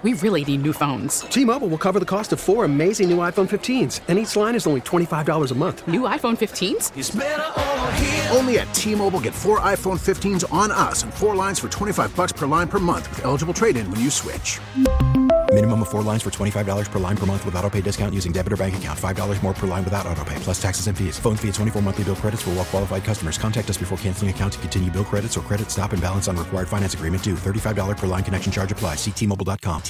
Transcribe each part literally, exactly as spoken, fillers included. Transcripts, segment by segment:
we really need new phones. T-Mobile will cover the cost of four amazing new iPhone fifteens, and each line is only twenty-five dollars a month. New iPhone fifteens? It's better over here. Only at T-Mobile, get four iPhone fifteens on us and four lines for twenty-five dollars per line per month with eligible trade-in when you switch. Minimum of four lines for twenty-five dollars per line per month with autopay discount using debit or bank account. five dollars more per line without autopay, plus taxes and fees. Phone fee at twenty-four monthly bill credits for well-qualified customers. Contact us before canceling account to continue bill credits or credit stop and balance on required finance agreement due. thirty-five dollars per line connection charge applies. See T Mobile dot com.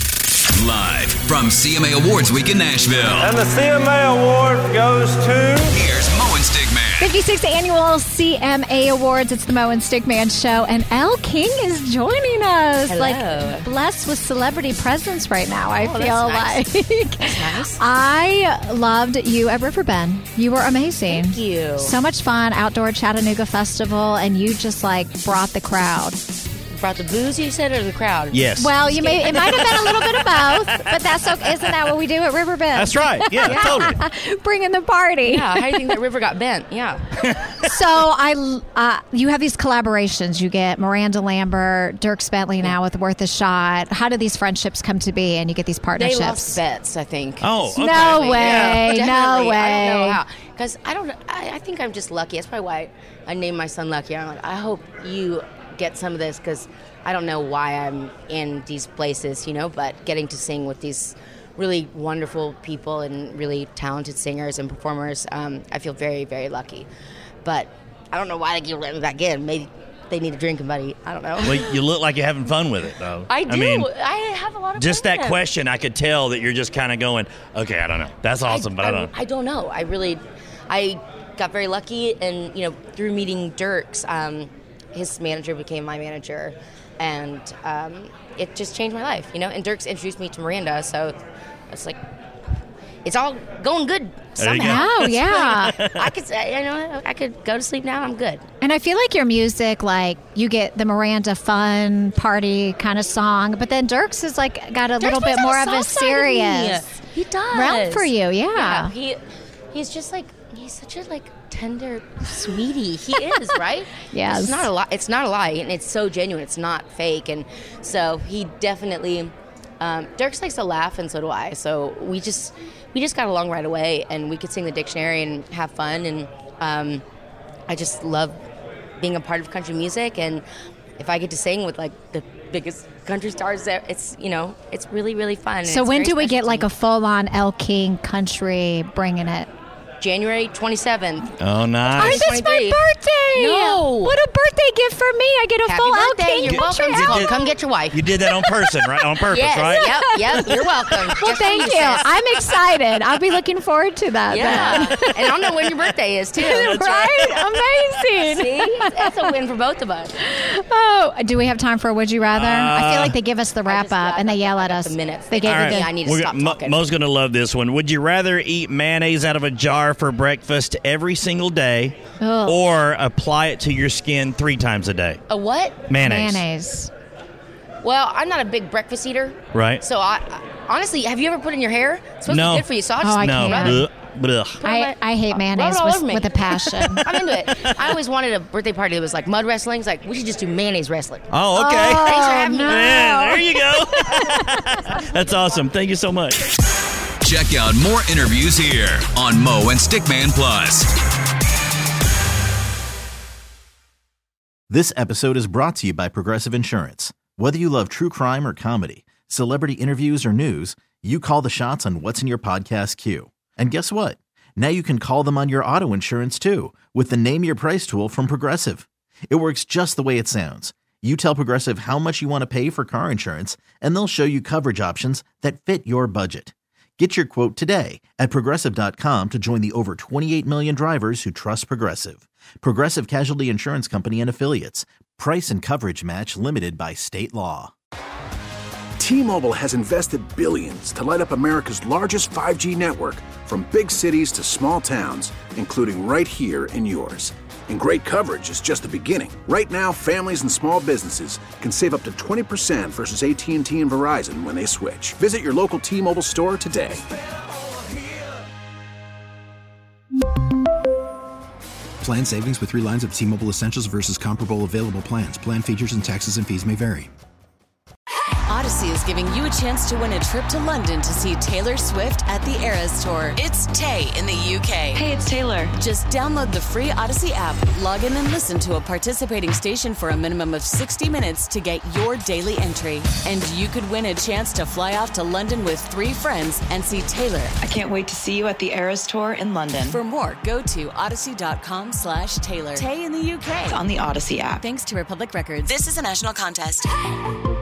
Live from C M A Awards Week in Nashville. And the C M A Award goes to... Here's Mo and Stickman. fifty-sixth Annual C M A Awards. It's the Mo and Stickman Show. And Elle King is joining us. Hello. Like, blessed with celebrity presence right now, I oh, feel that's like. Nice. That's nice. I loved you at Riverbend. You were amazing. Thank you. So much fun. Outdoor Chattanooga Festival. And you just, like, brought the crowd. Brought the booze, you said, or the crowd? Yes. Well, you may it might have been a little bit of both, but that's okay. Isn't that what we do at Riverbend? That's right. Yeah, yeah. Totally. Bringing the party. Yeah. How do you think that river got bent? Yeah. So I, uh, you have these collaborations. You get Miranda Lambert, Dierks Bentley now with Worth a Shot. How do these friendships come to be, and you get these partnerships? They lost bets, I think. Oh, okay. No way. Yeah, no way. I don't know how. Because I don't. I, I think I'm just lucky. That's probably why I named my son Lucky. I'm like, I hope you get some of this because I don't know why I'm in these places, you know, but getting to sing with these really wonderful people and really talented singers and performers, um, I feel very, very lucky. But I don't know why they keep letting me back in. Maybe they need a drinking buddy. I don't know. Well, you look like you're having fun with it, though. I do. I mean, I have a lot of just fun that with question, I could tell that you're just kind of going, okay, I don't know. That's awesome, I, but I, I don't know. I don't know. I really, I got very lucky, and, you know, through meeting Dierks, um, his manager became my manager, and um, it just changed my life, you know. And Dierks introduced me to Miranda, so it's like it's all going good somehow. Oh yeah, I could, you know, I could go to sleep now. I'm good. And I feel like your music, like you get the Miranda fun party kind of song, but then Dierks is like got a Dierks little bit more of a soft side of me. serious He does realm for you. Yeah. yeah. He he's just like he's such a like. tender sweetie. He is, right? Yes. It's not a lie. It's not a lie, and it's so genuine. It's not fake, and so he definitely. Um, Dierks likes to laugh, and so do I. So we just we just got along right away, and we could sing the dictionary and have fun, and um, I just love being a part of country music, and if I get to sing with like the biggest country stars there, it's you know it's really really fun. So when do we get like a full on Elle King country bringing it? January twenty-seventh. Oh, nice. Oh, that's my birthday. No. What a birthday gift for me. I get a Happy full birthday. Elle King You're country welcome. It's album. called Come Get Your Wife. You did that on person, right? On purpose, yes. right? Yep, yep. You're welcome. Well, Just thank for you. sis. I'm excited. I'll be looking forward to that. Yeah. then. And I don't know when your birthday is, too. right? Amazing. See? That's a win for both of us. Oh, do we have time for a Would You Rather? Uh, I feel like they give us the wrap just- up yeah, and they I yell at got us. the minutes. They gave All you right. the. I need to We're stop gonna- Mo- talking. Mo's going to love this one. Would you rather eat mayonnaise out of a jar for breakfast every single day Ugh. or apply it to your skin three times a day? A what? Mayonnaise. Mayonnaise. Well, I'm not a big breakfast eater. Right. So, I, I honestly, have you ever put it in your hair? It's supposed No. to be good for you. So I'll just Oh, I No. can't. rub it. Blech, blech. I, I hate mayonnaise all with, over me. with a passion. I'm into it. I always wanted a birthday party that was like mud wrestling. It's like, we should just do mayonnaise wrestling. Oh, okay. Oh, Thanks for having no. me. Man, there you go. That's awesome. Thank you so much. Check out more interviews here on Mo and Stickman Plus. This episode is brought to you by Progressive Insurance. Whether you love true crime or comedy, celebrity interviews or news, you call the shots on what's in your podcast queue. And guess what? Now you can call them on your auto insurance too with the Name Your Price tool from Progressive. It works just the way it sounds. You tell Progressive how much you want to pay for car insurance, and they'll show you coverage options that fit your budget. Get your quote today at Progressive dot com to join the over twenty-eight million drivers who trust Progressive. Progressive Casualty Insurance Company and Affiliates. Price and coverage match limited by state law. T-Mobile has invested billions to light up America's largest five G network, from big cities to small towns, including right here in yours. And great coverage is just the beginning. Right now, families and small businesses can save up to twenty percent versus A T and T and Verizon when they switch. Visit your local T-Mobile store today. Plan savings with three lines of T-Mobile Essentials versus comparable available plans. Plan features and taxes and fees may vary. Odyssey is giving you a chance to win a trip to London to see Taylor Swift at the Eras Tour. It's Tay in the U K. Hey, it's Taylor. Just download the free Odyssey app, log in and listen to a participating station for a minimum of sixty minutes to get your daily entry. And you could win a chance to fly off to London with three friends and see Taylor. I can't wait to see you at the Eras Tour in London. For more, go to odyssey.com slash Taylor. Tay in the U K. It's on the Odyssey app. Thanks to Republic Records. This is a national contest.